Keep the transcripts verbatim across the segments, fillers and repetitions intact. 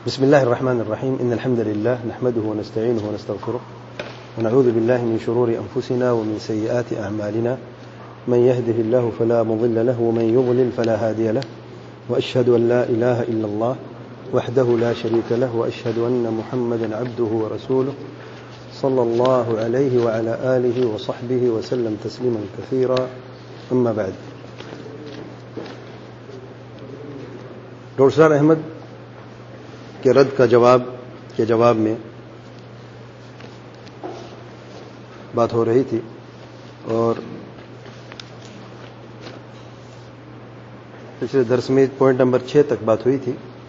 بسم الله الرحمن الرحيم. إن الحمد لله نحمده ونستعينه ونستغفره ونعوذ بالله من شرور أنفسنا ومن سيئات أعمالنا من يهده الله فلا مضل له ومن يضلل فلا هادي له وأشهد أن لا إله إلا الله وحده لا شريك له وأشهد أن محمدا عبده ورسوله صلى الله عليه وعلى آله وصحبه وسلم تسليما كثيرا. أما بعد. ڈاکٹر احمد کے رد کا جواب کے جواب میں بات ہو رہی تھی اور پچھلے درس میں پوائنٹ نمبر چھ تک بات ہوئی تھی.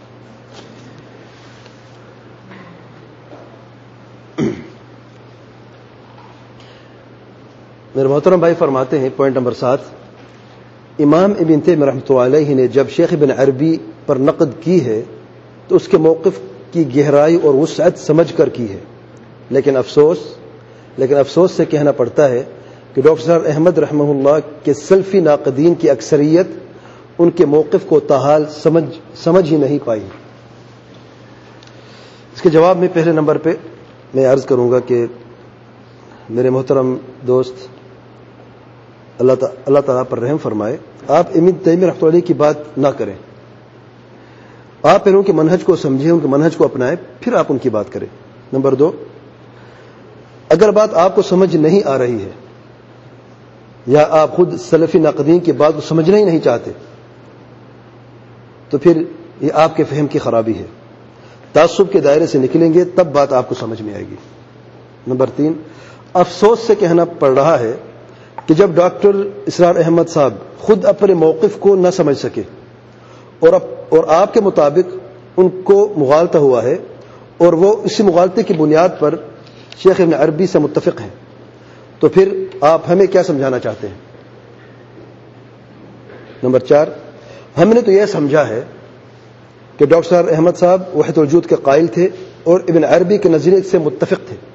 میرے محترم بھائی فرماتے ہیں پوائنٹ نمبر سات، امام ابن تیمیہ رحمۃ اللہ علیہ نے جب شیخ ابن عربی پر نقد کی ہے تو اس کے موقف کی گہرائی اور وسعت سمجھ کر کی ہے، لیکن افسوس لیکن افسوس سے کہنا پڑتا ہے کہ ڈاکٹر صاحب احمد رحمہ اللہ کے سلفی ناقدین کی اکثریت ان کے موقف کو تاحال سمجھ سمجھ ہی نہیں پائی. اس کے جواب میں پہلے نمبر پہ میں عرض کروں گا کہ میرے محترم دوست اللہ تعالیٰ اللہ تعالیٰ پر رحم فرمائے، آپ ابن تیمیہ رحمۃ اللہ علیہ کی بات نہ کریں. آپ پہلے ان کے منہج کو سمجھیں، ان کے منہج کو اپنائیں، پھر آپ ان کی بات کریں. نمبر دو، اگر بات آپ کو سمجھ نہیں آ رہی ہے یا آپ خود سلفی ناقدین کی بات کو سمجھنا ہی نہیں چاہتے تو پھر یہ آپ کے فہم کی خرابی ہے. تعصب کے دائرے سے نکلیں گے تب بات آپ کو سمجھ میں آئے گی. نمبر تین، افسوس سے کہنا پڑ رہا ہے کہ جب ڈاکٹر اسرار احمد صاحب خود اپنے موقف کو نہ سمجھ سکے اور اور آپ کے مطابق ان کو مغالطہ ہوا ہے اور وہ اسی مغالطے کی بنیاد پر شیخ ابن عربی سے متفق ہیں، تو پھر آپ ہمیں کیا سمجھانا چاہتے ہیں؟ نمبر چار، ہم نے تو یہ سمجھا ہے کہ ڈاکٹر صاحب احمد صاحب وحدت الوجود کے قائل تھے اور ابن عربی کے نظریے سے متفق تھے.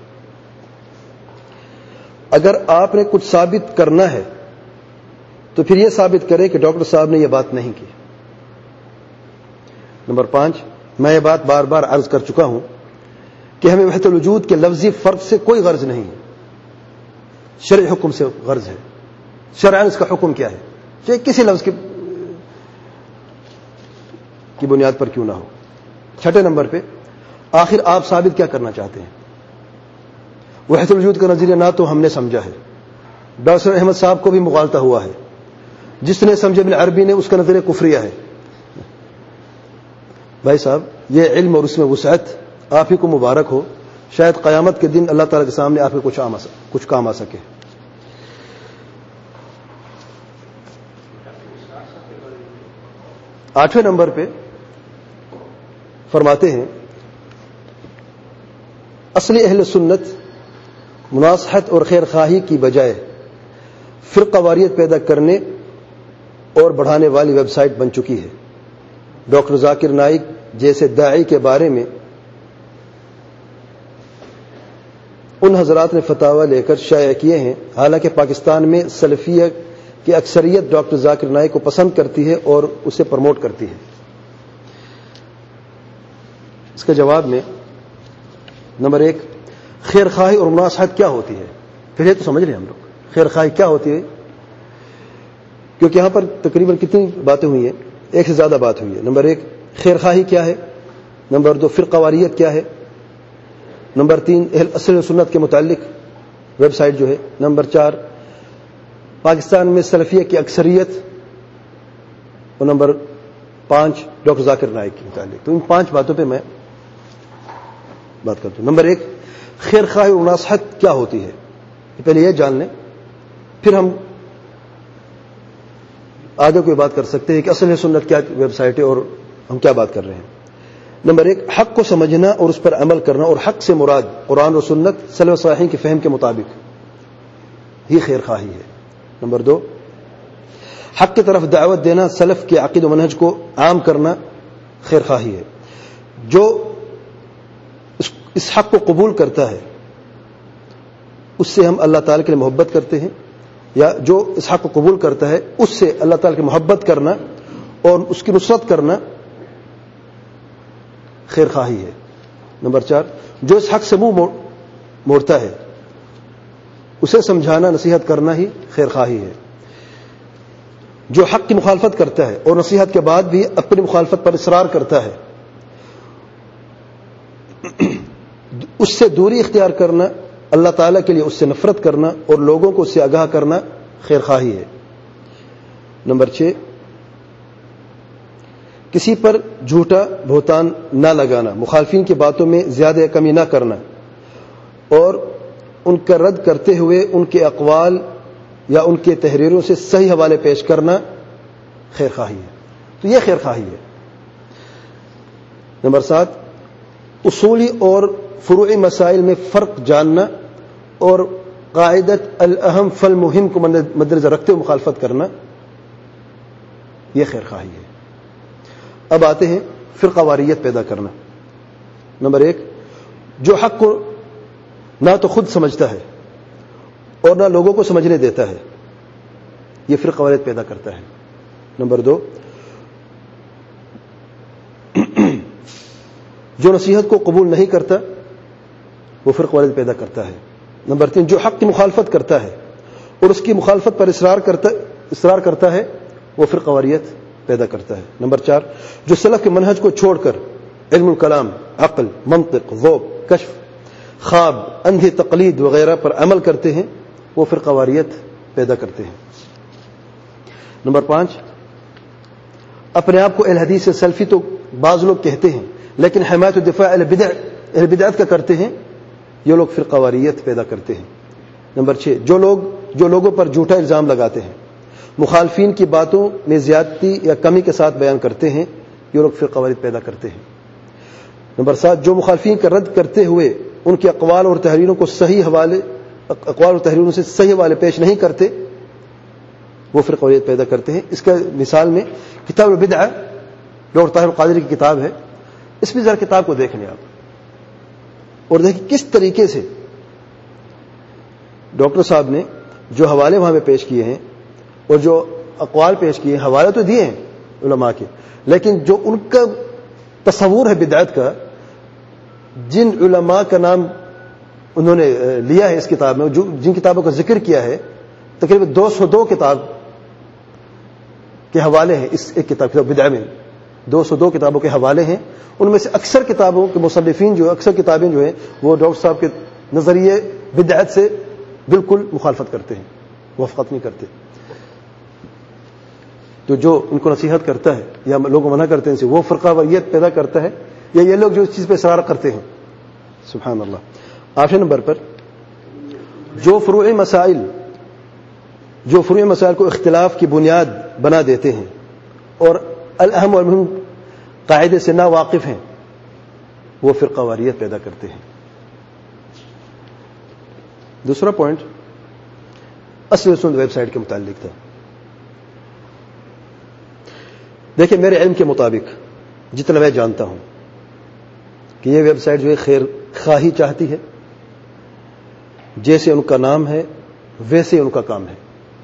اگر آپ نے کچھ ثابت کرنا ہے تو پھر یہ ثابت کرے کہ ڈاکٹر صاحب نے یہ بات نہیں کی. نمبر پانچ، میں یہ بات بار بار عرض کر چکا ہوں کہ ہمیں وحدت الوجود کے لفظی فرق سے کوئی غرض نہیں ہے، شرعی حکم سے غرض ہے. شرعاً اس کا حکم کیا ہے، چاہے کسی لفظ کی کی بنیاد پر کیوں نہ ہو. چھٹے نمبر پہ، آخر آپ ثابت کیا کرنا چاہتے ہیں؟ وحدت الوجود کا نظریہ نہ تو ہم نے سمجھا ہے، ڈاکٹر احمد صاحب کو بھی مغالطہ ہوا ہے، جس نے سمجھے ابن عربی نے اس کا نظریہ کفریہ ہے. بھائی صاحب، یہ علم اور اس میں وسعت آپ ہی کو مبارک ہو، شاید قیامت کے دن اللہ تعالیٰ کے سامنے آپ کو کچھ آم کچھ کام آ سکے. آٹھویں نمبر پہ فرماتے ہیں، اصلی اہل سنت مناصحت اور خیر خواہی کی بجائے فرقہ واریت پیدا کرنے اور بڑھانے والی ویب سائٹ بن چکی ہے. ڈاکٹر ذاکر نائک جیسے داعی کے بارے میں ان حضرات نے فتاوی لے کر شائع کیے ہیں، حالانکہ پاکستان میں سلفیہ کی اکثریت ڈاکٹر ذاکر نائک کو پسند کرتی ہے اور اسے پروموٹ کرتی ہے. اس کے جواب میں نمبر ایک، خیر خواہی اور مناصحت کیا ہوتی ہے؟ پھر یہ تو سمجھ لیں ہم لوگ خیر خواہی کیا ہوتی ہے، کیونکہ یہاں پر تقریباً کتنی باتیں ہوئی ہیں، ایک سے زیادہ بات ہوئی ہے. نمبر ایک، خیر خواہی کیا ہے. نمبر دو، فرقہ واریت کیا ہے. نمبر تین، اہل اصل و سنت کے متعلق ویب سائٹ جو ہے. نمبر چار، پاکستان میں سلفیہ کی اکثریت. اور نمبر پانچ، ڈاکٹر ذاکر نائک کے متعلق. تو ان پانچ باتوں پہ میں بات کرتا ہوں. نمبر ایک، خیر خواہی اور مناصحت کیا ہوتی ہے، پہلے یہ جان لیں، پھر ہم آگے کوئی بات کر سکتے ہیں کہ اصل سنت کیا ویب سائٹ ہے اور ہم کیا بات کر رہے ہیں. نمبر ایک، حق کو سمجھنا اور اس پر عمل کرنا، اور حق سے مراد قرآن اور سنت سلف صالحین کے فہم کے مطابق ہی خیر خواہی ہے. نمبر دو، حق کی طرف دعوت دینا، سلف کے عقید و منہج کو عام کرنا خیر خواہی ہے. جو اس حق کو قبول کرتا ہے اس سے ہم اللہ تعالی کے لیے محبت کرتے ہیں، یا جو اس حق کو قبول کرتا ہے اس سے اللہ تعالی کی محبت کرنا اور اس کی نصرت کرنا خیر خواہی ہے. نمبر چار، جو اس حق سے منہ مو موڑتا ہے اسے سمجھانا نصیحت کرنا ہی خیر خواہی ہے. جو حق کی مخالفت کرتا ہے اور نصیحت کے بعد بھی اپنی مخالفت پر اصرار کرتا ہے اس سے دوری اختیار کرنا، اللہ تعالیٰ کے لیے اس سے نفرت کرنا اور لوگوں کو اس سے آگاہ کرنا خیر خواہی ہے. نمبر چھ، کسی پر جھوٹا بہتان نہ لگانا، مخالفین کی باتوں میں زیادہ کمی نہ کرنا اور ان کا رد کرتے ہوئے ان کے اقوال یا ان کے تحریروں سے صحیح حوالے پیش کرنا خیر خواہی ہے. تو یہ خیر خواہی ہے. نمبر سات، اصولی اور فروعی مسائل میں فرق جاننا اور قاعدت الاہم فالمہم کو مد نظر رکھتے ہوئے مخالفت کرنا یہ خیر خواہی ہے. اب آتے ہیں فرقہ واریت پیدا کرنا. نمبر ایک، جو حق کو نہ تو خود سمجھتا ہے اور نہ لوگوں کو سمجھنے دیتا ہے، یہ فرقہ واریت پیدا کرتا ہے. نمبر دو، جو نصیحت کو قبول نہیں کرتا وہ فرقہ واریت پیدا کرتا ہے. نمبر تین، جو حق کی مخالفت کرتا ہے اور اس کی مخالفت پر اصرار کرتا اصرار کرتا ہے وہ فرقہ واریت پیدا کرتا ہے. نمبر چار، جو سلف کے منہج کو چھوڑ کر علم الکلام، عقل، منطق، ذوق، کشف، خواب، اندھی تقلید وغیرہ پر عمل کرتے ہیں وہ فرقہ واریت پیدا کرتے ہیں. نمبر پانچ، اپنے آپ کو اہل حدیث سے سلفی تو بعض لوگ کہتے ہیں لیکن حمایت و دفاع اہل بدع اہل بدعت کا کرتے ہیں، یہ لوگ فرقہ واریت پیدا کرتے ہیں. نمبر چھ، جو لوگ جو لوگوں پر جھوٹا الزام لگاتے ہیں، مخالفین کی باتوں میں زیادتی یا کمی کے ساتھ بیان کرتے ہیں، یہ لوگ فرقہ واریت پیدا کرتے ہیں. نمبر سات، جو مخالفین کا رد کرتے ہوئے ان کے اقوال اور تحریروں کو صحیح حوالے اقوال اور تحریروں سے صحیح حوالے پیش نہیں کرتے وہ فرقہ واریت پیدا کرتے ہیں. اس کا مثال میں کتاب البدع ڈاکٹر طاہر القادری کی کتاب ہے، اس میں ذرا کتاب کو دیکھ لیں آپ اور دیکھیں کس طریقے سے ڈاکٹر صاحب نے جو حوالے وہاں پہ پیش کیے ہیں اور جو اقوال پیش کیے ہیں، حوالے تو دیے ہیں علماء کے، لیکن جو ان کا تصور ہے بدعت کا، جن علماء کا نام انہوں نے لیا ہے اس کتاب میں، جو جن کتابوں کا ذکر کیا ہے، تقریباً دو سو دو کتاب کے حوالے ہیں. اس ایک کتاب کتاب بدعہ میں دو سو دو کتابوں کے حوالے ہیں. ان میں سے اکثر کتابوں کے مصنفین جو اکثر کتابیں جو ہیں وہ ڈاکٹر صاحب کے نظریے بدعت سے بالکل مخالفت کرتے ہیں، موافقت نہیں کرتے. تو جو ان کو نصیحت کرتا ہے یا لوگ منع کرتے ہیں وہ فرقہ واریت پیدا کرتا ہے، یا یہ لوگ جو اس چیز پہ اصرار کرتے ہیں. سبحان اللہ. آٹھویں نمبر پر، جو فروعی مسائل جو فروعی مسائل کو اختلاف کی بنیاد بنا دیتے ہیں اور الاہم والمہم قاعدے سے نا واقف ہیں وہ فرقہ واریت پیدا کرتے ہیں. دوسرا پوائنٹ اصل سنت ویب سائٹ کے متعلق تھا. دیکھیں، میرے علم کے مطابق جتنا میں جانتا ہوں کہ یہ ویب سائٹ جو ہے خیر خواہی چاہتی ہے، جیسے ان کا نام ہے ویسے ان کا کام ہے.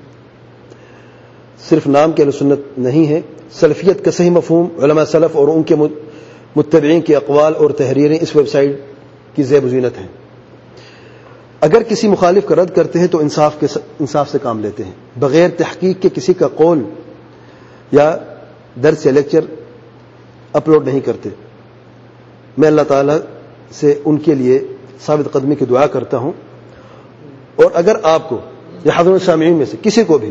صرف نام کے اہل سنت نہیں ہے، سلفیت کا صحیح مفہوم علماء سلف اور ان کے متبعین کے اقوال اور تحریریں اس ویب سائٹ کی زیب و زینت ہیں. اگر کسی مخالف کا رد کرتے ہیں تو انصاف کے انصاف سے کام لیتے ہیں، بغیر تحقیق کے کسی کا قول یا درس یا لیکچر اپلوڈ نہیں کرتے. میں اللہ تعالیٰ سے ان کے لیے ثابت قدمی کی دعا کرتا ہوں. اور اگر آپ کو یا حضرت سامعین میں سے کسی کو بھی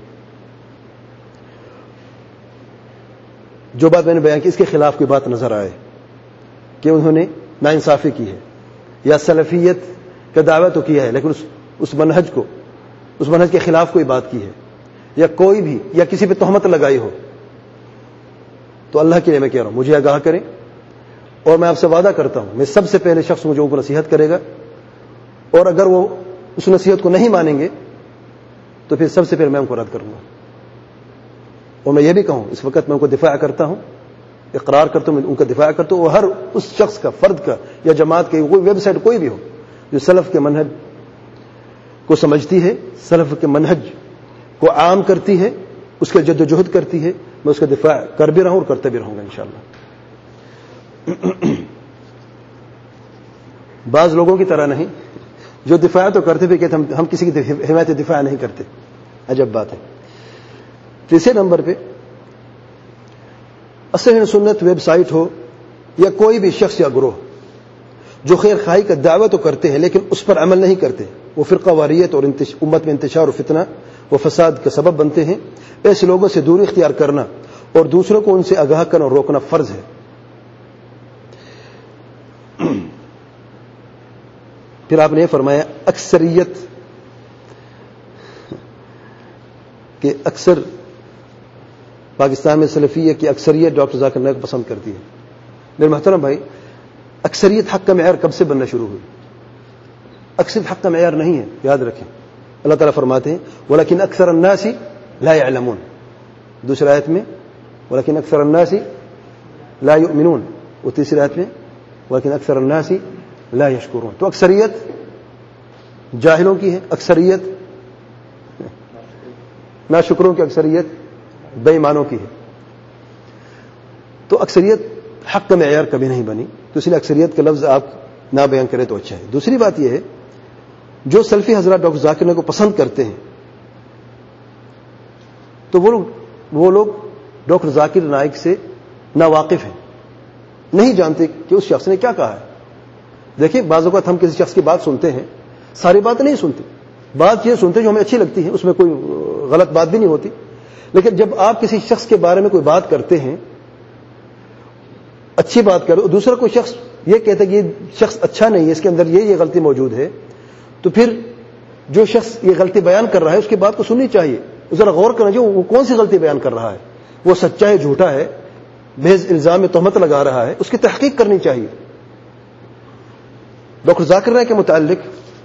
جو بات میں نے بیان کی اس کے خلاف کوئی بات نظر آئے کہ انہوں نے ناانصافی کی ہے یا سلفیت کا دعویٰ تو کیا ہے لیکن اس اس منہج کو اس منہج کے خلاف کوئی بات کی ہے یا کوئی بھی یا کسی پہ تہمت لگائی ہو، تو اللہ کے لیے میں کہہ رہا ہوں مجھے آگاہ کریں. اور میں آپ سے وعدہ کرتا ہوں میں سب سے پہلے شخص مجھے ان کو نصیحت کرے گا، اور اگر وہ اس نصیحت کو نہیں مانیں گے تو پھر سب سے پہلے میں ان کو رد کروں گا. اور میں یہ بھی کہوں اس وقت میں ان کو دفاع کرتا ہوں، اقرار کرتا ہوں، ان کا دفاع کرتا ہوں. وہ ہر اس شخص کا، فرد کا یا جماعت کا، کوئی ویب سائٹ کوئی بھی ہو جو سلف کے منہج کو سمجھتی ہے، سلف کے منہج کو عام کرتی ہے، اس کے جد و جہد کرتی ہے، میں اس کا دفاع کر بھی رہا ہوں اور کرتے بھی رہوں گا انشاءاللہ. بعض لوگوں کی طرح نہیں جو دفاع تو کرتے پھر کہتے ہم ہم کسی کی حمایت دفاع نہیں کرتے. عجب بات ہے. تیسرے نمبر پہ اصل سنت ویب سائٹ ہو یا کوئی بھی شخص یا گروہ جو خیر خواہی کا دعویٰ تو کرتے ہیں لیکن اس پر عمل نہیں کرتے, وہ فرقہ واریت اور امت میں انتشار اور فتنہ و فساد کا سبب بنتے ہیں. ایسے لوگوں سے دوری اختیار کرنا اور دوسروں کو ان سے آگاہ کرنا اور روکنا فرض ہے. پھر آپ نے یہ فرمایا اکثریت کہ اکثر پاکستان میں سلفیہ کی اکثریت ڈاکٹر ذاکر نائک کو پسند کرتی ہے. میرے محترم بھائی, اکثریت حق کا معیار کب سے بننا شروع ہوئی؟ اکثریت حق کا معیار نہیں ہے, یاد رکھیں. اللہ تعالیٰ فرماتے ہیں ولیکن اکثر الناس لا يعلمون. دوسری آیت میں ولیکن اکثر الناس لا يؤمنون, اور تیسری آیت میں ولیکن اکثر الناس لا يشکرون. تو اکثریت جاہلوں کی ہے, اکثریت ناشکروں کی, اکثریت بے ایمانوں کی ہے. تو اکثریت حق کا معیار کبھی نہیں بنی, تو اس لیے اکثریت کا لفظ آپ نہ بیان کریں تو اچھا ہے. دوسری بات یہ ہے جو سلفی حضرات ڈاکٹر ذاکر نائک کو پسند کرتے ہیں تو وہ لوگ وہ لوگ ڈاکٹر ذاکر نائک سے ناواقف ہیں, نہیں جانتے کہ اس شخص نے کیا کہا ہے. دیکھیں بعض اوقات ہم کسی شخص کی بات سنتے ہیں, ساری بات نہیں سنتے, بات چیزیں سنتے جو ہمیں اچھی لگتی ہیں, اس میں کوئی غلط بات بھی نہیں ہوتی. لیکن جب آپ کسی شخص کے بارے میں کوئی بات کرتے ہیں, اچھی بات کرو, دوسرا کوئی شخص یہ کہتا ہے کہ یہ شخص اچھا نہیں ہے, اس کے اندر یہ یہ غلطی موجود ہے, تو پھر جو شخص یہ غلطی بیان کر رہا ہے اس کی بات کو سننی چاہیے. ذرا غور کرنا چاہیے وہ کون سی غلطی بیان کر رہا ہے, وہ سچا ہے جھوٹا ہے, محض الزام میں تہمت لگا رہا ہے, اس کی تحقیق کرنی چاہیے. ڈاکٹر ذاکر نائک کے متعلق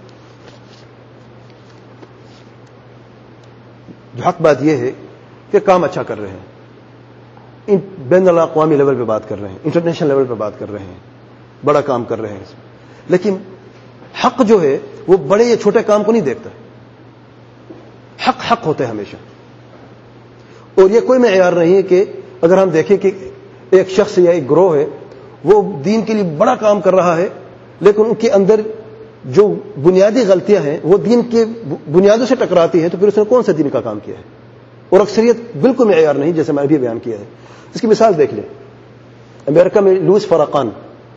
جو حق بات یہ ہے کہ کام اچھا کر رہے ہیں, بین الاقوامی لیول پہ بات کر رہے ہیں, انٹرنیشنل لیول پہ بات کر رہے ہیں, بڑا کام کر رہے ہیں. لیکن حق جو ہے وہ بڑے یا چھوٹے کام کو نہیں دیکھتا. حق حق ہوتا ہے ہمیشہ, اور یہ کوئی معیار نہیں ہے کہ اگر ہم دیکھیں کہ ایک شخص یا ایک گروہ ہے وہ دین کے لیے بڑا کام کر رہا ہے لیکن ان کے اندر جو بنیادی غلطیاں ہیں وہ دین کے بنیادوں سے ٹکراتی ہیں, تو پھر اس نے کون سا دین کا کام کیا ہے. اور اکثریت بالکل معیار نہیں, جیسے میں ابھی بیان کیا ہے. اس کی مثال دیکھ لیں, امریکہ میں لوئس فراقان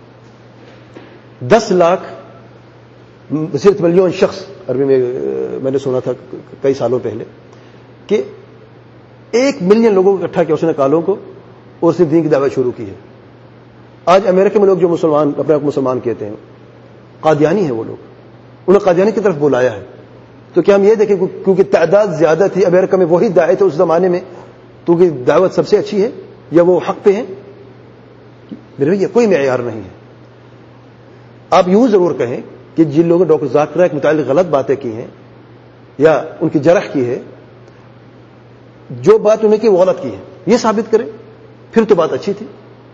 دس لاکھ صرف ملین شخص, عربی میں میں نے سنا تھا کئی سالوں پہلے کہ ایک ملین لوگوں کو اکٹھا کیا اس نے کالوں کو, اور اس نے دین کی دعوت شروع کی ہے. آج امریکہ میں لوگ جو مسلمان اپنے آپ کو مسلمان کہتے ہیں قادیانی ہیں, وہ لوگ انہیں قادیانی کی طرف بلایا ہے. تو کیا ہم یہ دیکھیں کیونکہ تعداد زیادہ تھی امریکہ میں وہی داعی تھے اس زمانے میں, تو کہ دعوت سب سے اچھی ہے یا وہ حق پہ ہیں؟ میرے بھائی یہ کوئی معیار نہیں ہے. آپ یوں ضرور کہیں کہ جن لوگوں نے ڈاکٹر ذاکر نائک کے متعلق غلط باتیں کی ہیں یا ان کی جرح کی ہے, جو بات انہیں کی وہ غلط کی ہے, یہ ثابت کریں, پھر تو بات اچھی تھی.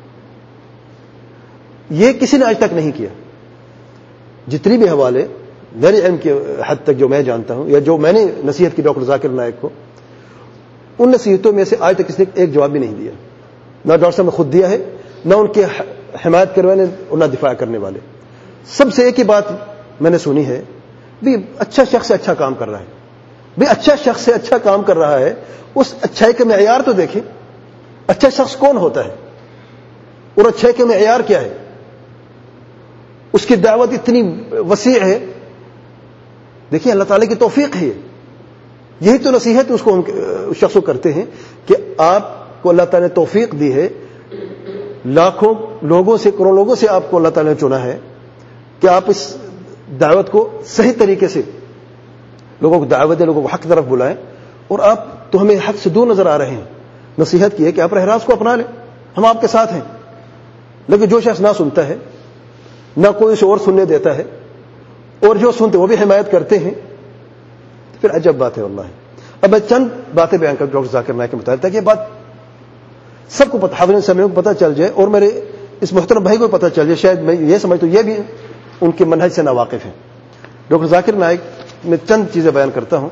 یہ کسی نے آج تک نہیں کیا. جتنی بھی حوالے میرے علم کی حد تک جو میں جانتا ہوں یا جو میں نے نصیحت کی ڈاکٹر ذاکر نائک کو, ان نصیحتوں میں سے آج تک کسی نے ایک جواب بھی نہیں دیا. نہ ڈاکٹر صاحب نے خود دیا ہے, نہ ان کے حمایت کرنے والے اور نہ دفاع کرنے والے. سب سے ایک ہی بات میں نے سنی ہے, بھی اچھا شخص سے اچھا کام کر رہا ہے. بھی اچھا شخص سے اچھا کام کر رہا ہے, اس اچھائی کا معیار تو دیکھیں. اچھا شخص کون ہوتا ہے اور اچھائی کا معیار کیا ہے؟ اس کی دعوت اتنی وسیع ہے. دیکھیں اللہ تعالیٰ کی توفیق ہے, یہی تو نصیحت اس کو اس شخص کو کرتے ہیں کہ آپ کو اللہ تعالیٰ نے توفیق دی ہے, لاکھوں لوگوں سے کروڑوں لوگوں سے آپ کو اللہ تعالیٰ نے چنا ہے کہ آپ اس دعوت کو صحیح طریقے سے لوگوں کو دعوت دیں, لوگوں کو حق کی طرف بلائیں, اور آپ تو ہمیں حق سے دور نظر آ رہے ہیں. نصیحت کی ہے کہ آپ راہ راست کو اپنا لیں, ہم آپ کے ساتھ ہیں. لیکن جو شخص نہ سنتا ہے, نہ کوئی اسے اور سننے دیتا ہے, اور جو سنتے وہ بھی حمایت کرتے ہیں, تو پھر عجب بات ہے واللہ. اب میں چند باتیں بیان کر ڈاکٹر ذاکر نائک کے متعلق تاکہ یہ بات سب کو پتہ, حاضرین سامعین کو پتہ چل جائے, اور میرے اس محترم بھائی کو پتہ چل جائے. شاید میں یہ سمجھتا ہوں یہ بھی ان کے منہج سے ناواقف ہیں. ڈاکٹر ذاکر نائک میں چند چیزیں بیان کرتا ہوں.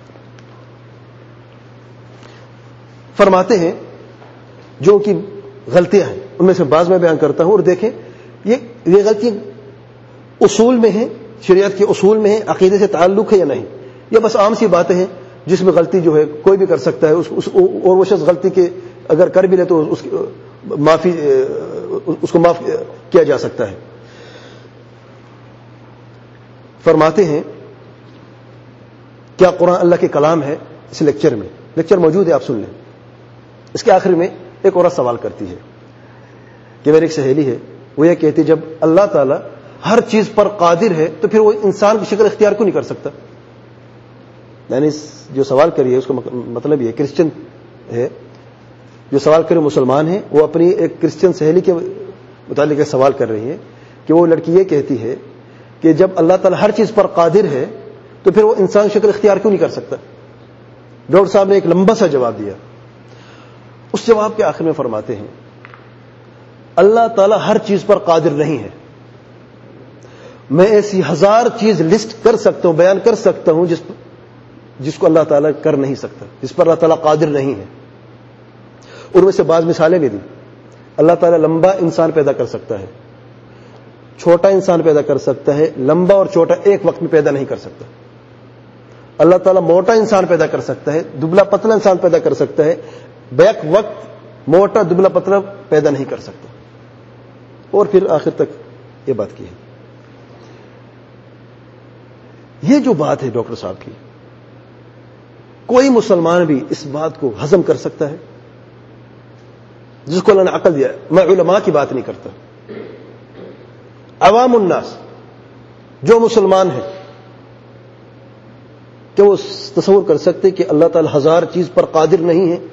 فرماتے ہیں جو ان کی غلطیاں ہیں ان میں سے بعض میں بیان کرتا ہوں, اور دیکھیں یہ یہ غلطی اصول میں ہیں، شریعت کے اصول میں ہیں، عقیدے سے تعلق ہے یا نہیں، یہ بس عام سی باتیں ہیں جس میں غلطی جو ہے کوئی بھی کر سکتا ہے، اس, اس اور وہ شخص غلطی کے اگر کر بھی لے تو اس معافی اس کو معاف کیا جا سکتا ہے۔ فرماتے ہیں کیا قرآن اللہ کے کلام ہے؟ اس لیکچر میں لیکچر موجود ہے، آپ سن لیں۔ اس کے آخر میں ایک عورت سوال کرتی ہے کہ میری ایک سہیلی ہے، وہ یہ کہتی جب اللہ تعالیٰ ہر چیز پر قادر ہے تو پھر وہ انسان کی شکل اختیار کیوں نہیں کر سکتا؟ یعنی جو سوال کری ہے اس کا مطلب یہ کرسچن ہے، جو سوال کرے مسلمان ہیں، وہ اپنی ایک کرسچن سہیلی کے متعلق سوال کر رہی ہے کہ وہ لڑکی یہ کہتی ہے کہ جب اللہ تعالیٰ ہر چیز پر قادر ہے تو پھر وہ انسان شکل اختیار کیوں نہیں کر سکتا؟ ڈاکٹر صاحب نے ایک لمبا سا جواب دیا۔ اس جواب کے آخر میں فرماتے ہیں اللہ تعالیٰ ہر چیز پر قادر نہیں ہے، میں ایسی ہزار چیز لسٹ کر سکتا ہوں، بیان کر سکتا ہوں جس جس کو اللہ تعالیٰ کر نہیں سکتا، جس پر اللہ تعالیٰ قادر نہیں ہے۔ ان میں سے بعض مثالیں بھی دی۔ اللہ تعالیٰ لمبا انسان پیدا کر سکتا ہے، چھوٹا انسان پیدا کر سکتا ہے، لمبا اور چھوٹا ایک وقت میں پیدا نہیں کر سکتا۔ اللہ تعالیٰ موٹا انسان پیدا کر سکتا ہے، دبلا پتلا انسان پیدا کر سکتا ہے، بیک وقت موٹا دبلا پتلا پیدا نہیں کر سکتا۔ اور پھر آخر تک یہ بات کی ہے۔ یہ جو بات ہے ڈاکٹر صاحب کی، کوئی مسلمان بھی اس بات کو ہضم کر سکتا ہے جس کو اللہ نے عقل دیا ہے؟ میں علماء کی بات نہیں کرتا، عوام الناس جو مسلمان ہیں، کہ وہ تصور کر سکتے کہ اللہ تعالی ہزار چیز پر قادر نہیں ہے؟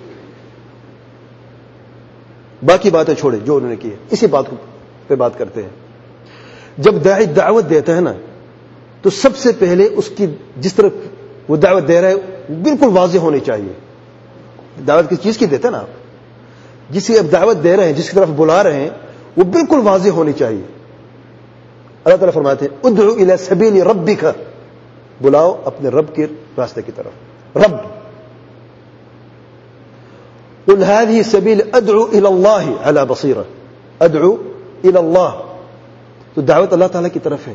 باقی باتیں چھوڑے جو انہوں نے کی ہے، اسی بات پہ بات کرتے ہیں۔ جب داعی دعوت دیتا ہے نا تو سب سے پہلے اس کی جس طرح وہ دعوت دے رہا ہے بالکل واضح ہونی چاہیے۔ دعوت کس چیز کی دیتے ہیں نا آپ، جس کی اب دعوت دے رہے ہیں، جس کی طرف بلا رہے ہیں، وہ بالکل واضح ہونی چاہیے۔ اللہ تعالیٰ فرماتے ہیں ادعو الی سبیل ربک، بلاؤ اپنے رب کے راستے کی طرف۔ رب قل هذه سبیل ادعو الی اللہ علی بصیرہ، ادعو الی اللہ، تو دعوت اللہ تعالیٰ کی طرف ہے۔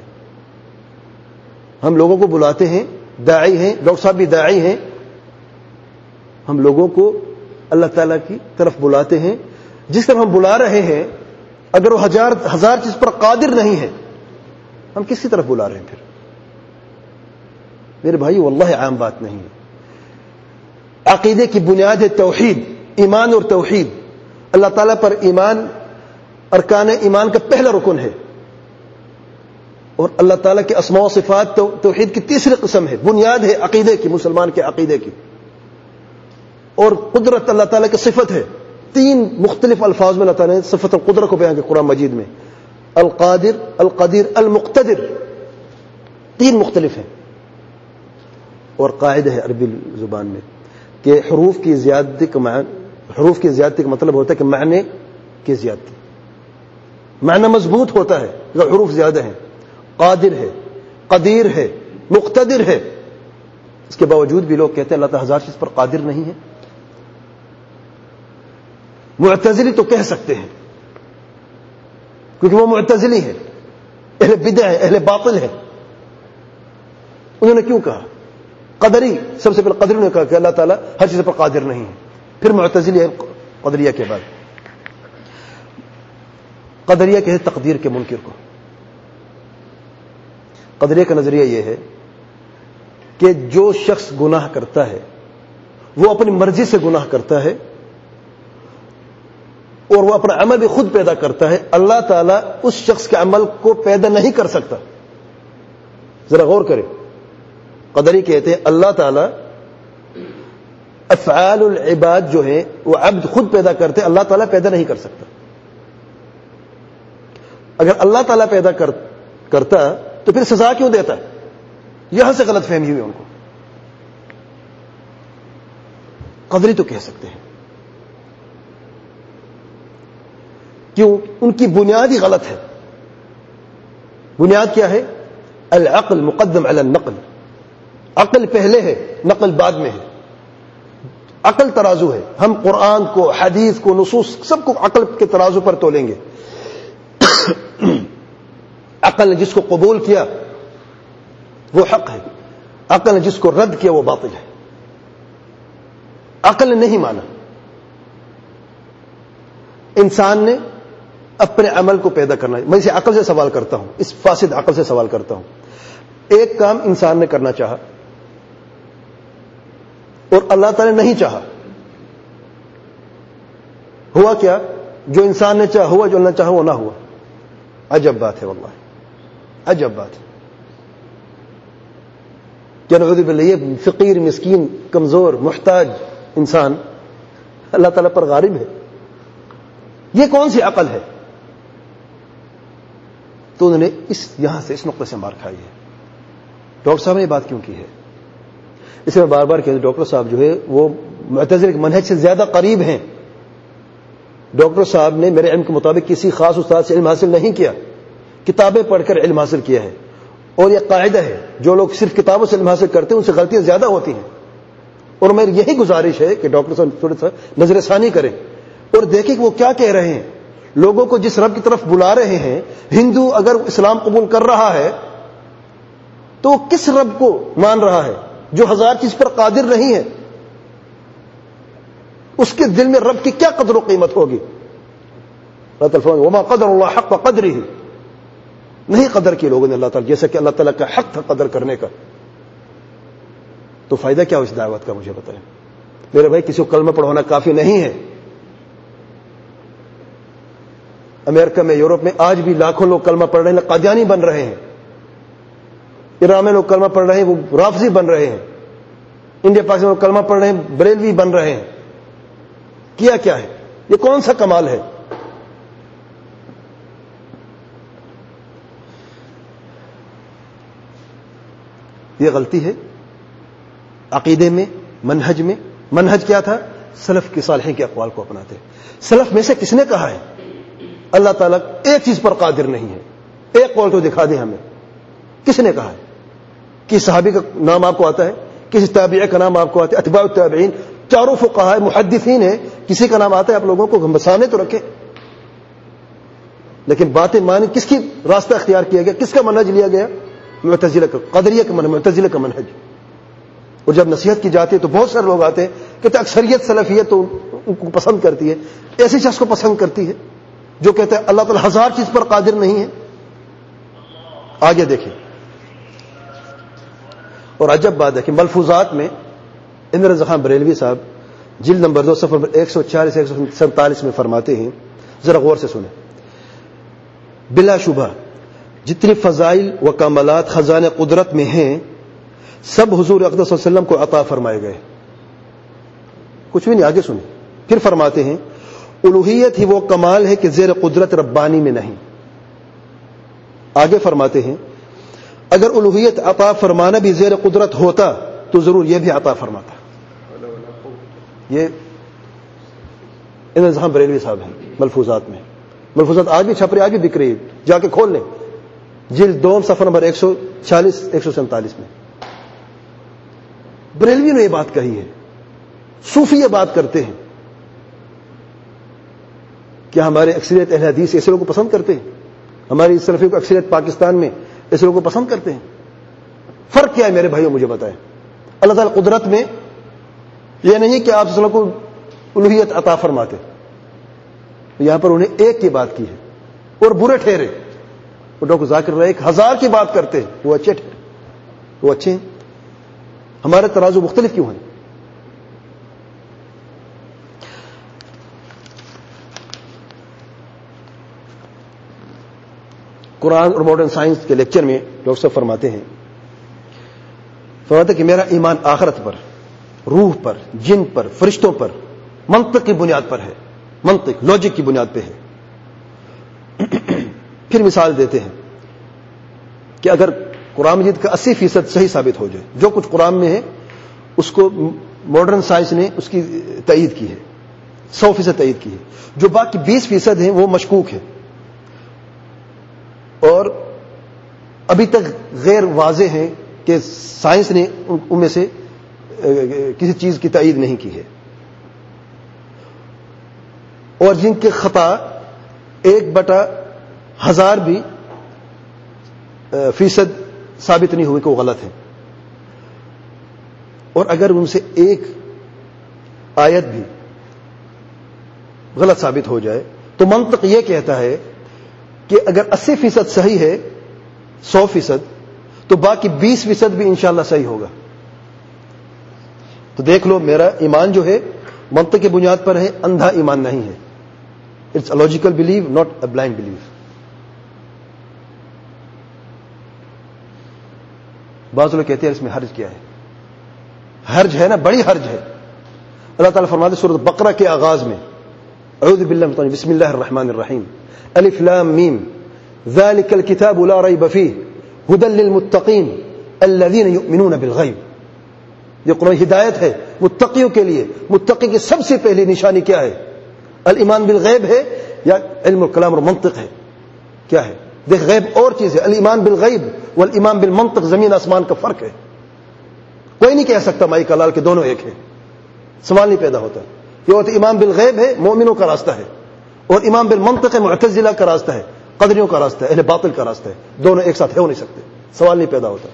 ہم لوگوں کو بلاتے ہیں، داعی ہیں، ڈاکٹر صاحب بھی داعی ہیں، ہم لوگوں کو اللہ تعالیٰ کی طرف بلاتے ہیں۔ جس طرح ہم بلا رہے ہیں، اگر وہ ہزار ہزار چیز پر قادر نہیں ہے، ہم کس کی طرف بلا رہے ہیں پھر؟ میرے بھائی واللہ عام بات نہیں ہے۔ عقیدے کی بنیاد ہے توحید، ایمان اور توحید۔ اللہ تعالیٰ پر ایمان ارکان ایمان کا پہلا رکن ہے، اور اللہ تعالیٰ کے اسماء و صفات توحید کی تیسری قسم ہے، بنیاد ہے عقیدے کی، مسلمان کے عقیدے کی۔ اور قدرت اللہ تعالیٰ کی صفت ہے، تین مختلف الفاظ میں اللہ تعالیٰ نے صفت القدرت کو بیان کیا قرآن مجید میں، القادر، القدیر، المقتدر، تین مختلف ہیں۔ اور قاعدہ ہے عربی زبان میں کہ حروف کی زیادتی کا معنی، حروف کی زیادتی کا مطلب ہوتا ہے کہ معنی کی زیادتی، معنی مضبوط ہوتا ہے اگر حروف زیادہ ہیں۔ قادر ہے، قدیر ہے، مقتدر ہے، اس کے باوجود بھی لوگ کہتے ہیں اللہ تعالیٰ ہزار چیز پر قادر نہیں ہے۔ معتزلی تو کہہ سکتے ہیں کیونکہ وہ معتزلی ہے، اہل بدع ہے، اہل باطل ہے۔ انہوں نے کیوں کہا؟ قدری، سب سے پہلے قدری نے کہا کہ اللہ تعالیٰ ہر چیز پر قادر نہیں ہے، پھر معتزلی ہے قدریہ کے بعد۔ قدریہ کہے تقدیر کے منکر کو۔ قدریہ کا نظریہ یہ ہے کہ جو شخص گناہ کرتا ہے وہ اپنی مرضی سے گناہ کرتا ہے اور وہ اپنا عمل بھی خود پیدا کرتا ہے، اللہ تعالیٰ اس شخص کے عمل کو پیدا نہیں کر سکتا۔ ذرا غور کریں، قدری کہتے ہیں اللہ تعالیٰ افعال العباد جو ہیں وہ عبد خود پیدا کرتے، اللہ تعالیٰ پیدا نہیں کر سکتا۔ اگر اللہ تعالیٰ پیدا کر, کرتا تو پھر سزا کیوں دیتا ہے؟ یہاں سے غلط فہمی ہوئی ان کو۔ قدری تو کہہ سکتے ہیں، کیوں؟ ان کی بنیاد ہی غلط ہے۔ بنیاد کیا ہے؟ العقل مقدم علی النقل، عقل پہلے ہے، نقل بعد میں ہے۔ عقل ترازو ہے، ہم قرآن کو، حدیث کو، نصوص سب کو عقل کے ترازو پر تولیں گے۔ عقل نے جس کو قبول کیا وہ حق ہے، عقل نے جس کو رد کیا وہ باطل ہے. عقل نے نہیں مانا. انسان نے اپنے عمل کو پیدا کرنا ہے. میں اسے عقل سے سوال کرتا ہوں، اس فاسد عقل سے سوال کرتا ہوں. ایک کام انسان نے کرنا چاہا اور اللہ تعالی نے نہیں چاہا، ہوا کیا؟ جو انسان نے چاہا ہوا، جو اللہ نے چاہا وہ نہ ہوا. عجب بات ہے، واللہ عجب بات ہے. کیا نعوذ باللہ، یہ فقیر، مسکین، کمزور، محتاج انسان اللہ تعالیٰ پر غالب ہے. یہ کون سی عقل ہے؟ تو انہوں نے اس یہاں سے اس نقطے سے مار کھائی ہے. ڈاکٹر صاحب نے یہ بات کیوں کی ہے؟ اسے میں بار بار کہتا ہوں، ڈاکٹر صاحب جو ہے وہ معتزلہ کے منہج سے زیادہ قریب ہیں. ڈاکٹر صاحب نے میرے علم کے مطابق کسی خاص استاد سے علم حاصل نہیں کیا، کتابیں پڑھ کر علم حاصل کیا ہے. اور یہ قاعدہ ہے، جو لوگ صرف کتابوں سے علم حاصل کرتے ہیں ان سے غلطیاں زیادہ ہوتی ہیں. اور میری یہی گزارش ہے کہ ڈاکٹر صاحب تھوڑا سا نظر ثانی کریں اور دیکھیں کہ وہ کیا کہہ رہے ہیں. لوگوں کو جس رب کی طرف بلا رہے ہیں، ہندو اگر اسلام قبول کر رہا ہے تو وہ کس رب کو مان رہا ہے جو ہزار چیز پر قادر نہیں ہے؟ اس کے دل میں رب کی کیا قدر و قیمت ہوگی؟ اللہ تعالیٰ فرماتے ہیں وما قدر اللہ حق قدرہ، نہیں قدر کی لوگوں نے اللہ تعالیٰ جیسا کہ اللہ تعالیٰ کا حق تھا قدر کرنے کا. تو فائدہ کیا ہو اس دعوت کا؟ مجھے بتائیں میرے بھائی. کسی کو کلمہ پڑھوانا کافی نہیں ہے. امریکہ میں، یورپ میں آج بھی لاکھوں لوگ کلمہ پڑھ رہے ہیں، قادیانی بن رہے ہیں. ایران میں لوگ کلمہ پڑھ رہے ہیں، وہ رافضی بن رہے ہیں. انڈیا پاکستان میں لوگ کلمہ پڑھ رہے ہیں، بریلوی بن رہے ہیں. کیا کیا ہے؟ یہ کون سا کمال ہے؟ یہ غلطی ہے عقیدے میں، منہج میں. منہج کیا تھا؟ سلف کے صالحین کے اقوال کو اپناتے. سلف میں سے کس نے کہا ہے اللہ تعالیٰ ایک چیز پر قادر نہیں ہے؟ ایک قول تو دکھا دیں ہمیں. کس نے کہا ہے؟ کس صحابی کا نام آپ کو آتا ہے؟ کسی تابعی کا نام آپ کو آتا ہے؟ اتباع التابعین، چاروں فقہاء محدثین ہیں، کسی کا نام آتا ہے آپ لوگوں کو؟ ہم سامنے تو رکھیں. لیکن باتیں مانی کس کی راستہ اختیار کیا گیا؟ کس کا منہج لیا گیا؟ معتزلہ کا، قدریہ کا منہج، معتزلہ کا منہج. اور جب نصیحت کی جاتی ہے تو بہت سارے لوگ آتے ہیں کہ اکثریت سلفیت تو ان کو پسند کرتی ہے، ایسی شخص کو پسند کرتی ہے جو کہتا ہے اللہ تعالیٰ ہزار چیز پر قادر نہیں ہے. آگے دیکھیں. اور عجب بات ہے کہ ملفوظات میں اندر رضا خان بریلوی صاحب جلد نمبر دو صفحہ ایک سو چالیس ایک سو سینتالیس میں فرماتے ہیں، ذرا غور سے سنیں. بلا شبہ جتنی فضائل و کمالات خزانہ قدرت میں ہیں سب حضور اقدس صلی اللہ علیہ وسلم کو عطا فرمائے گئے. کچھ بھی نہیں، آگے سنیں. پھر فرماتے ہیں الوہیت ہی وہ کمال ہے کہ زیر قدرت ربانی میں نہیں. آگے فرماتے ہیں اگر الوہیت عطا فرمانا بھی زیر قدرت ہوتا تو ضرور یہ بھی عطا فرماتا. یہ ابن زہان بریلوی صاحب ہیں ملفوظات میں. ملفوظات آج بھی چھپ رہے، آج بھی بک رہی ہے، جا کے کھول لیں. جلد دوم صفحہ نمبر ایک سو چالیس ایک سو سینتالیس میں بریلوی نے یہ بات کہی ہے. صوفی یہ بات کرتے ہیں. کیا ہمارے اکثریت اہل حدیث ایسے لوگوں کو پسند کرتے ہیں؟ ہماری سلفیوں کو اکثریت پاکستان میں ایسے لوگوں کو پسند کرتے ہیں؟ فرق کیا ہے میرے بھائیوں؟ مجھے بتائیں. اللہ تعالیٰ قدرت میں یہ نہیں کہ آپ صلی اللہ کو الوہیت عطا فرماتے. یہاں پر انہیں ایک کی بات کی ہے اور برے ٹھہرے. وہ ڈاکٹر ذاکر رائے ایک ہزار کی بات کرتے ہیں، وہ اچھے ٹھہرے، وہ اچھے ہیں. ہمارے ترازو مختلف کیوں ہیں؟ قرآن اور ماڈرن سائنس کے لیکچر میں ڈاکٹر صاحب فرماتے ہیں فرماتے کہ میرا ایمان آخرت پر، روح پر، جن پر، فرشتوں پر منطق کی بنیاد پر ہے. منطق، لاجک کی بنیاد پہ ہے. پھر مثال دیتے ہیں کہ اگر قرآن مجید کا اسی فیصد صحیح ثابت ہو جائے، جو کچھ قرآن میں ہے اس کو ماڈرن سائنس نے اس کی تائید کی ہے، سو فیصد تائید کی ہے. جو باقی بیس فیصد ہیں وہ مشکوک ہے اور ابھی تک غیر واضح ہیں کہ سائنس نے ان میں سے کسی چیز کی تائید نہیں کی ہے. اور جن کے خطا ایک بٹا ہزار بھی فیصد ثابت نہیں ہوئی کہ وہ غلط ہیں، اور اگر ان سے ایک آیت بھی غلط ثابت ہو جائے تو منطق یہ کہتا ہے کہ اگر اسی فیصد صحیح ہے، سو فیصد، تو باقی بیس فیصد بھی انشاءاللہ صحیح ہوگا. تو دیکھ لو، میرا ایمان جو ہے منطق کی بنیاد پر ہے، اندھا ایمان نہیں ہے. It's a logical belief, not a blind belief. بعض لوگ کہتے ہیں اس میں حرج کیا ہے؟ حرج ہے نا، بڑی حرج ہے. اللہ تعالیٰ فرماتے ہیں سورۃ بقرہ کے آغاز میں، اعوذ باللہ من الشیطان، بسم اللہ الرحمن الرحیم، الف لام میم، ذالک الکتاب لا ریب فیہ ھدی للمتقین الذین یؤمنون بالغیب. یہ قرآن ہدایت ہے متقیوں کے لیے. متقی کی سب سے پہلی نشانی کیا ہے؟ الایمان بالغیب ہے یا علم الکلام اور منطق ہے؟ کیا ہے؟ دیکھ، غیب اور چیز ہے. الایمان بالغیب والایمان بالمنطق زمین آسمان کا فرق ہے. کوئی نہیں کہہ سکتا مائی کلال کے دونوں ایک ہیں. سوال نہیں پیدا ہوتا. یہ ہوتا ایمان بالغیب ہے، مومنوں کا راستہ ہے، اور ایمان بالمنطق ہے، معتزلہ کا راستہ ہے، قدریوں کا راستہ ہے، اہل باطل کا راستہ ہے. دونوں ایک ساتھ ہو نہیں سکتے. سوال نہیں پیدا ہوتا.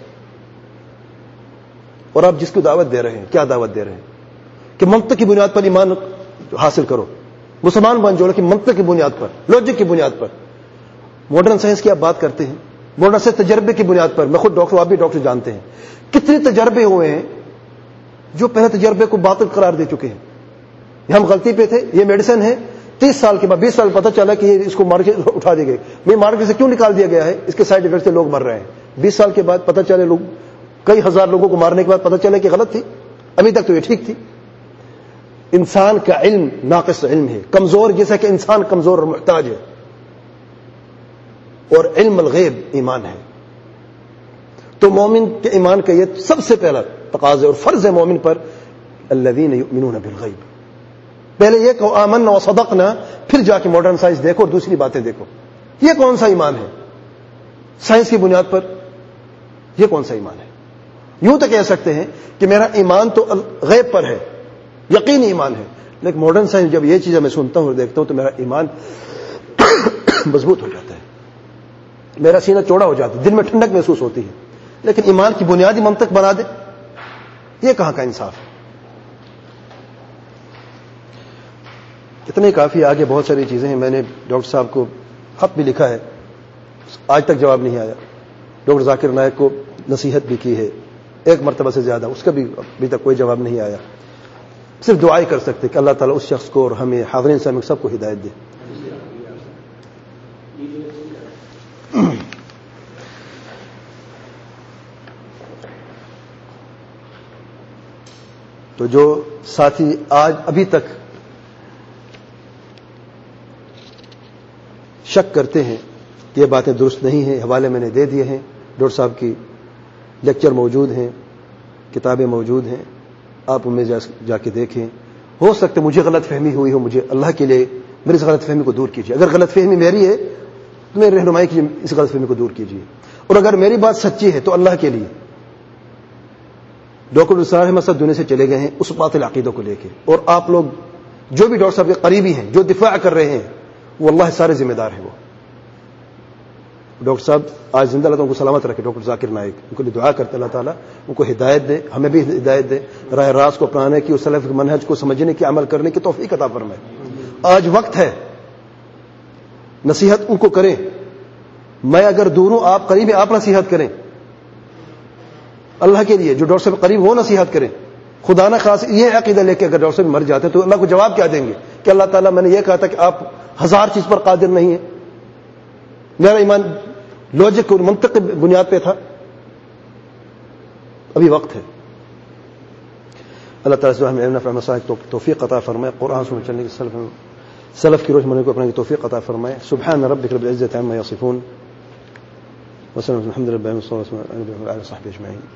اور آپ جس کو دعوت دے رہے ہیں، کیا دعوت دے رہے ہیں؟ کہ منطق کی بنیاد پر ایمان حاصل کرو، مسلمان بن جاؤ، کہ منطق کی بنیاد پر، لوجک کی بنیاد پر. ماڈرن سائنس کی آپ بات کرتے ہیں، ماڈرن سائنس تجربے کی بنیاد پر. میں خود ڈاکٹر، آپ بھی ڈاکٹر جانتے ہیں کتنے تجربے ہوئے ہیں جو پہلے تجربے کو باطل قرار دے چکے ہیں. ہم غلطی پہ تھے، یہ میڈیسن ہے، تیس سال کے بعد، بیس سال پتہ چلا کہ اس کو مارکیٹ اٹھا دی گئی. میں مارکیٹ سے کیوں نکال دیا گیا ہے؟ اس کے سائڈ افیکٹ سے لوگ مر رہے ہیں. بیس سال کے بعد پتہ چلے، لوگ کئی ہزار لوگوں کو مارنے کے بعد پتہ چلے کہ غلط تھی. ابھی تک تو یہ ٹھیک تھی. انسان کا علم ناقص علم ہے، کمزور، جیسا کہ انسان کمزور اور محتاج ہے. اور علم الغیب ایمان ہے. تو مومن کے ایمان کا یہ سب سے پہلا تقاضا اور فرض ہے مومن پر، الذین یؤمنون بالغیب. پہلے یہ کہو آمنا وصدقنا، پھر جا کے ماڈرن سائنس دیکھو اور دوسری باتیں دیکھو. یہ کون سا ایمان ہے؟ سائنس کی بنیاد پر یہ کون سا ایمان ہے؟ یوں تو کہہ سکتے ہیں کہ میرا ایمان تو غیب پر ہے، یقینی ایمان ہے. لیکن ماڈرن سائنس جب یہ چیزیں میں سنتا ہوں اور دیکھتا ہوں تو میرا ایمان مضبوط ہو جاتا ہے، میرا سینہ چوڑا ہو جاتا ہے، دل میں ٹھنڈک محسوس ہوتی ہے. لیکن ایمان کی بنیادی منطق بنا دے، یہ کہاں کا انصاف ہے؟ اتنے کافی. آگے بہت ساری چیزیں ہیں. میں نے ڈاکٹر صاحب کو خط بھی لکھا ہے، آج تک جواب نہیں آیا. ڈاکٹر ذاکر نائک کو نصیحت بھی کی ہے ایک مرتبہ سے زیادہ، اس کا بھی ابھی تک کوئی جواب نہیں آیا. صرف دعائیں کر سکتے کہ اللہ تعالیٰ اس شخص کو اور ہمیں حاضرین سے سب کو ہدایت دے. تو جو ساتھی آج ابھی تک شک کرتے ہیں کہ یہ باتیں درست نہیں ہیں، حوالے میں نے دے دیے ہیں. ڈاکٹر صاحب کی لیکچر موجود ہیں، کتابیں موجود ہیں، آپ ان میں جا, جا کے دیکھیں. ہو سکتا ہے مجھے غلط فہمی ہوئی ہو، مجھے اللہ کے لیے میری اس غلط فہمی کو دور کیجیے. اگر غلط فہمی میری ہے تو میری رہنمائی کیجیے، اس غلط فہمی کو دور کیجیے. اور اگر میری بات سچی ہے تو اللہ کے لیے. ڈاکٹر صاحب مسجد دنیا سے چلے گئے ہیں اس باطل عقیدوں کو لے کے، اور آپ لوگ جو بھی ڈاکٹر صاحب کے قریبی ہیں جو دفاع کر رہے ہیں وہ اللہ سارے ذمہ دار ہیں. وہ ڈاکٹر صاحب آج زندہ، اللہ ان کو سلامت رکھے. ڈاکٹر ذاکر نائک، ان کو دعا کرتے اللہ تعالیٰ ان کو ہدایت دے، ہمیں بھی ہدایت دے، راہ راست کو اپنانے کی، اس سلف کے منہج کو سمجھنے کی، عمل کرنے کی توفیق عطا فرمائے. آج وقت ہے نصیحت ان کو کریں. میں اگر دور ہوں، آپ قریب ہیں، آپ نصیحت کریں اللہ کے لیے. جو ڈاکٹر صاحب قریب وہ نصیحت کریں. خدا نہ خاص یہ عقیدہ لے کے اگر ڈاکٹر صاحب مر جاتے ہیں تو اللہ کو جواب کیا دیں گے کہ اللہ تعالیٰ میں نے یہ کہا تھا کہ آپ ہزار چیز پر قادر نہیں ہیں، میرا ایمان لوجک اور منطق کی بنیاد پہ تھا. ابھی وقت ہے. اللہ تعالیٰ سے ہمیں مسائل توفیق عطا فرمائے، قرآن سننے چلنے کی سلف سلف کی روش منع کو اپنے کی توفیق عطا فرمائے. سبحان ربک رب العزة عما یصفون وسلام الحمد للہ وصحبہ اجمعین.